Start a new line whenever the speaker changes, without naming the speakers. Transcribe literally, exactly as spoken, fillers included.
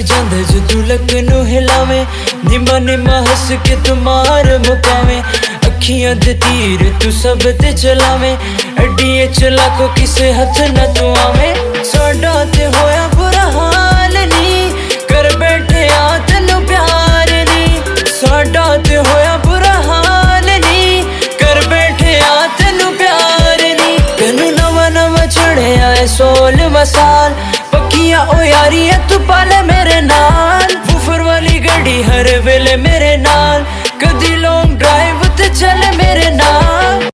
ਜਾਂਦਾ ਜੋ ਤੂੰ ਲੱਕ ਨੂੰ ਹਿਲਾਵੇਂ ਨਿੰਮਾ ਨਿੰਮਾ ਹੱਸ ਕੇ ਤੂੰ ਮਾਰ ਮੁਕਾਵੇਂ ਅੱਖੀਆਂ ਦੇ ਤੀਰ ਤੂੰ ਸਭ ਤੇ ਚਲਾਵੇਂ ਅੱਡੀਏ ਚਲਾਕੋ ਕਿਸੇ ਹੱਥ ਨਾ ਤੂੰ ਆਵੇਂ ਸਾਡਾ ਤੇ ਹੋਇਆ ਬੁਰਾ ਹਾਲ ਨੀ ਕਰ ਬੈਠੇ ਆ ਤੈਨੂੰ ਪਿਆਰ ਨੀ ਸਾਡਾ ਤੇ ਹੋਇਆ ਬੁਰਾ ਹਾਲ ਨੀ ਕਰ ਬੈਠੇ ਆ ਤੈਨੂੰ ਪਿਆਰ ਨੀ ਤੈਨੂੰ ਨਵਾਂ ਨਵਾਂ ਚੜਿਆ ਏ ਸੋਲਵਾਂ ਸਾਲ ਪੱਕੀਆਂ ਓ ਯਾਰੀ ਐ ਤੂੰ ਪਾਲੇ ਮੇਰੇ ਨਾਲ ਵੂਫਰ ਵਾਲੀ ਗੱਡੀ ਹਰ ਵੇਲੇ ਮੇਰੇ ਨਾਲ ਕਦੀ ਲੌਂਗ ਡਰਾਈਵ ਤੇ ਚੱਲ ਮੇਰੇ ਨਾਲ